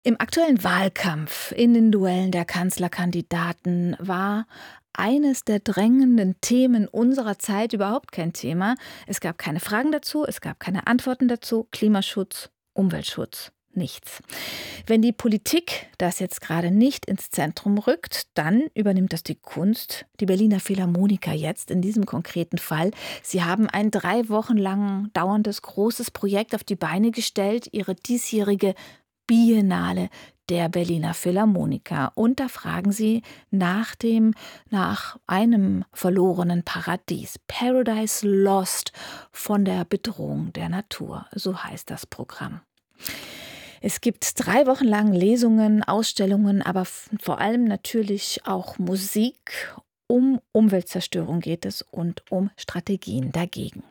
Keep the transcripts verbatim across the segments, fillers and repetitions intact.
Im aktuellen Wahlkampf in den Duellen der Kanzlerkandidaten war eines der drängenden Themen unserer Zeit überhaupt kein Thema. Es gab keine Fragen dazu, es gab keine Antworten dazu. Klimaschutz, Umweltschutz, nichts. Wenn die Politik das jetzt gerade nicht ins Zentrum rückt, dann übernimmt das die Kunst. Die Berliner Philharmoniker jetzt in diesem konkreten Fall. Sie haben ein drei Wochen lang dauerndes großes Projekt auf die Beine gestellt, ihre diesjährige Biennale der Berliner Philharmoniker. Und da fragen sie nach dem, nach einem verlorenen Paradies. Paradise Lost von der Bedrohung der Natur. So heißt das Programm. Es gibt drei Wochen lang Lesungen, Ausstellungen, aber vor allem natürlich auch Musik. Um Umweltzerstörung geht es und um Strategien dagegen.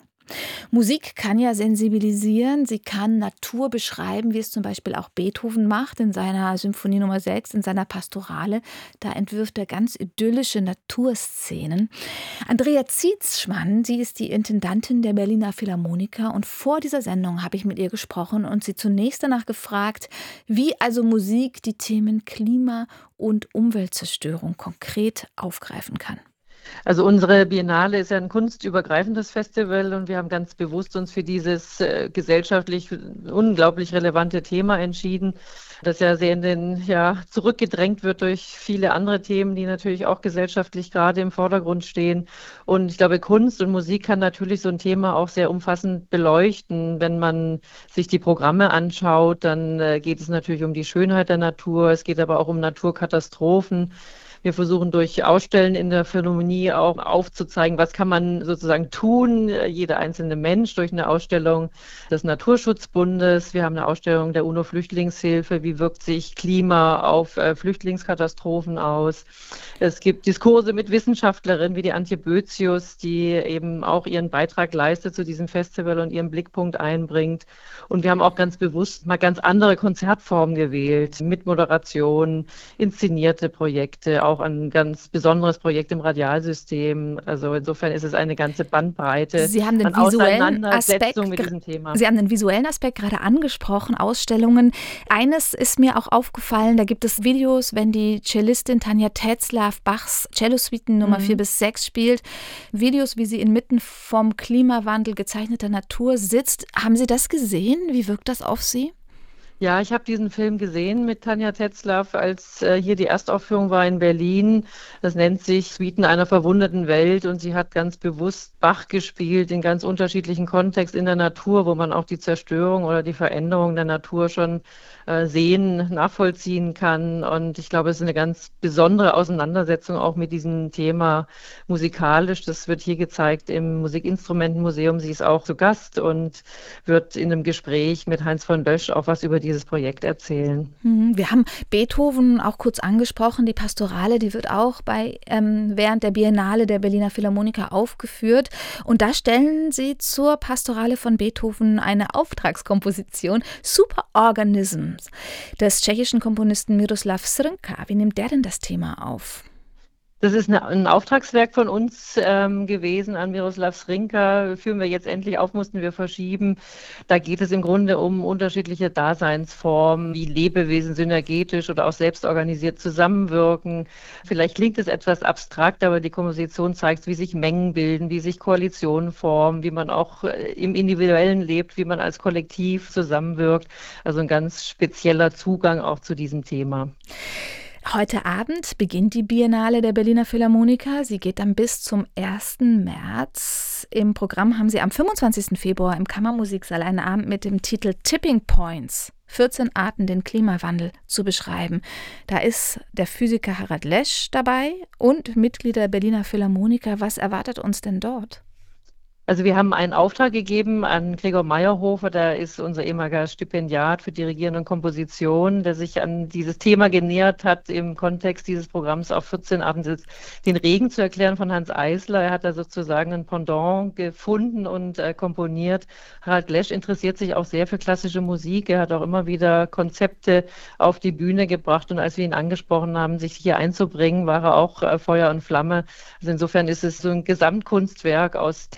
Musik kann ja sensibilisieren, sie kann Natur beschreiben, wie es zum Beispiel auch Beethoven macht in seiner Symphonie Nummer sechs, in seiner Pastorale. Da entwirft er ganz idyllische Naturszenen. Andrea Zietschmann, sie ist die Intendantin der Berliner Philharmoniker und vor dieser Sendung habe ich mit ihr gesprochen und sie zunächst danach gefragt, wie also Musik die Themen Klima- und Umweltzerstörung konkret aufgreifen kann. Also unsere Biennale ist ja ein kunstübergreifendes Festival und wir haben ganz bewusst uns für dieses äh, gesellschaftlich unglaublich relevante Thema entschieden, das ja sehr in den, ja, zurückgedrängt wird durch viele andere Themen, die natürlich auch gesellschaftlich gerade im Vordergrund stehen. Und ich glaube, Kunst und Musik kann natürlich so ein Thema auch sehr umfassend beleuchten. Wenn man sich die Programme anschaut, dann äh, geht es natürlich um die Schönheit der Natur, es geht aber auch um Naturkatastrophen. Wir versuchen durch Ausstellen in der Philharmonie auch aufzuzeigen, was kann man sozusagen tun, jeder einzelne Mensch durch eine Ausstellung des Naturschutzbundes. Wir haben eine Ausstellung der UNO-Flüchtlingshilfe, wie wirkt sich Klima auf äh, Flüchtlingskatastrophen aus. Es gibt Diskurse mit Wissenschaftlerinnen wie die Antje Boethius, die eben auch ihren Beitrag leistet zu diesem Festival und ihren Blickpunkt einbringt. Und wir haben auch ganz bewusst mal ganz andere Konzertformen gewählt, mit Moderation, inszenierte Projekte, auch ein ganz besonderes Projekt im Radialsystem. Also insofern ist es eine ganze Bandbreite Sie haben den an visuellen Aspekt, Auseinandersetzung mit diesem Thema. Sie haben den visuellen Aspekt gerade angesprochen, Ausstellungen. Eines ist mir auch aufgefallen, da gibt es Videos, wenn die Cellistin Tanja Tetzlaff Bachs Cellosuiten Nummer Mhm. vier bis sechs spielt. Videos, wie sie inmitten vom Klimawandel gezeichneter Natur sitzt. Haben Sie das gesehen? Wie wirkt das auf Sie? Ja, ich habe diesen Film gesehen mit Tanja Tetzlaff, als äh, hier die Erstaufführung war in Berlin. Das nennt sich Suiten einer verwundeten Welt und sie hat ganz bewusst Bach gespielt in ganz unterschiedlichen Kontext in der Natur, wo man auch die Zerstörung oder die Veränderung der Natur schon äh, sehen, nachvollziehen kann. Und ich glaube, es ist eine ganz besondere Auseinandersetzung auch mit diesem Thema musikalisch. Das wird hier gezeigt im Musikinstrumentenmuseum. Sie ist auch zu Gast und wird in einem Gespräch mit Heinz von Bösch auch was über die dieses Projekt erzählen. Mhm. Wir haben Beethoven auch kurz angesprochen. Die Pastorale, die wird auch bei ähm, während der Biennale der Berliner Philharmoniker aufgeführt. Und da stellen Sie zur Pastorale von Beethoven eine Auftragskomposition Superorganisms des tschechischen Komponisten Miroslav Srnka. Wie nimmt der denn das Thema auf? Das ist eine, ein Auftragswerk von uns ähm, gewesen an Miroslav Srnka. Führen wir jetzt endlich auf, mussten wir verschieben. Da geht es im Grunde um unterschiedliche Daseinsformen, wie Lebewesen synergetisch oder auch selbstorganisiert zusammenwirken. Vielleicht klingt es etwas abstrakt, aber die Komposition zeigt, wie sich Mengen bilden, wie sich Koalitionen formen, wie man auch äh, im Individuellen lebt, wie man als Kollektiv zusammenwirkt. Also ein ganz spezieller Zugang auch zu diesem Thema. Heute Abend beginnt die Biennale der Berliner Philharmoniker. Sie geht dann bis zum ersten März. Im Programm haben Sie am fünfundzwanzigsten Februar im Kammermusiksaal einen Abend mit dem Titel Tipping Points. vierzehn Arten, den Klimawandel zu beschreiben. Da ist der Physiker Harald Lesch dabei und Mitglieder der Berliner Philharmoniker. Was erwartet uns denn dort? Also wir haben einen Auftrag gegeben an Gregor Meyerhofer, der ist unser ehemaliger Stipendiat für Dirigieren und Komposition, der sich an dieses Thema genähert hat, im Kontext dieses Programms auf vierzehn Abends den Regen zu erklären von Hans Eisler. Er hat da sozusagen ein Pendant gefunden und äh, komponiert. Harald Lesch interessiert sich auch sehr für klassische Musik. Er hat auch immer wieder Konzepte auf die Bühne gebracht und als wir ihn angesprochen haben, sich hier einzubringen, war er auch äh, Feuer und Flamme. Also insofern ist es so ein Gesamtkunstwerk aus Text,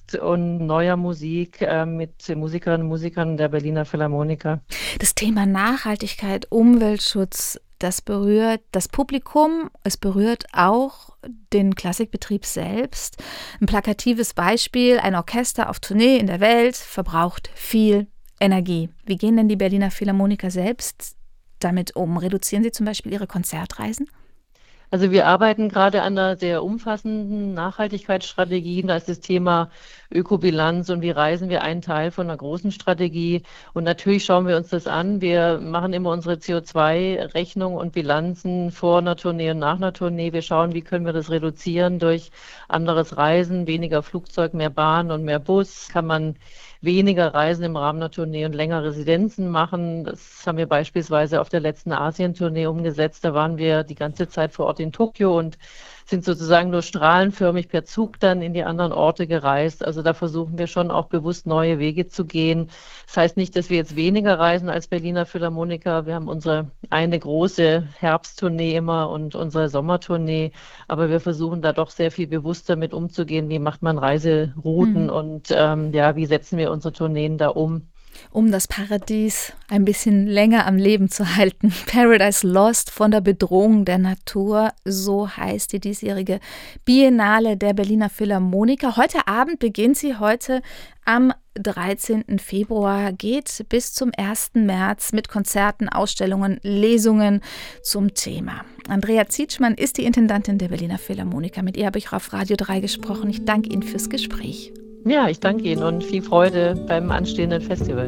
und neuer Musik äh, mit Musikerinnen und Musikern der Berliner Philharmoniker. Das Thema Nachhaltigkeit, Umweltschutz, das berührt das Publikum, es berührt auch den Klassikbetrieb selbst. Ein plakatives Beispiel, ein Orchester auf Tournee in der Welt verbraucht viel Energie. Wie gehen denn die Berliner Philharmoniker selbst damit um? Reduzieren sie zum Beispiel ihre Konzertreisen? Also wir arbeiten gerade an einer sehr umfassenden Nachhaltigkeitsstrategie. Da ist das Thema Ökobilanz und wie reisen wir einen Teil von einer großen Strategie. Und natürlich schauen wir uns das an. Wir machen immer unsere C O zwei Rechnung und Bilanzen vor einer Tournee und nach einer Tournee. Wir schauen, wie können wir das reduzieren durch anderes Reisen, weniger Flugzeug, mehr Bahn und mehr Bus. Kann man weniger Reisen im Rahmen der Tournee und länger Residenzen machen. Das haben wir beispielsweise auf der letzten Asien-Tournee umgesetzt. Da waren wir die ganze Zeit vor Ort in Tokio und sind sozusagen nur strahlenförmig per Zug dann in die anderen Orte gereist. Also da versuchen wir schon auch bewusst neue Wege zu gehen. Das heißt nicht, dass wir jetzt weniger reisen als Berliner Philharmoniker. Wir haben unsere eine große Herbsttournee immer und unsere Sommertournee. Aber wir versuchen da doch sehr viel bewusster mit umzugehen. Wie macht man Reiserouten Mhm. und ähm, ja, wie setzen wir unsere Tourneen da um? Um das Paradies ein bisschen länger am Leben zu halten. Paradise Lost von der Bedrohung der Natur, so heißt die diesjährige Biennale der Berliner Philharmoniker. Heute Abend beginnt sie, heute am dreizehnten Februar, geht bis zum ersten März mit Konzerten, Ausstellungen, Lesungen zum Thema. Andrea Zietschmann ist die Intendantin der Berliner Philharmoniker. Mit ihr habe ich auch auf Radio drei gesprochen. Ich danke Ihnen fürs Gespräch. Ja, ich danke Ihnen und viel Freude beim anstehenden Festival.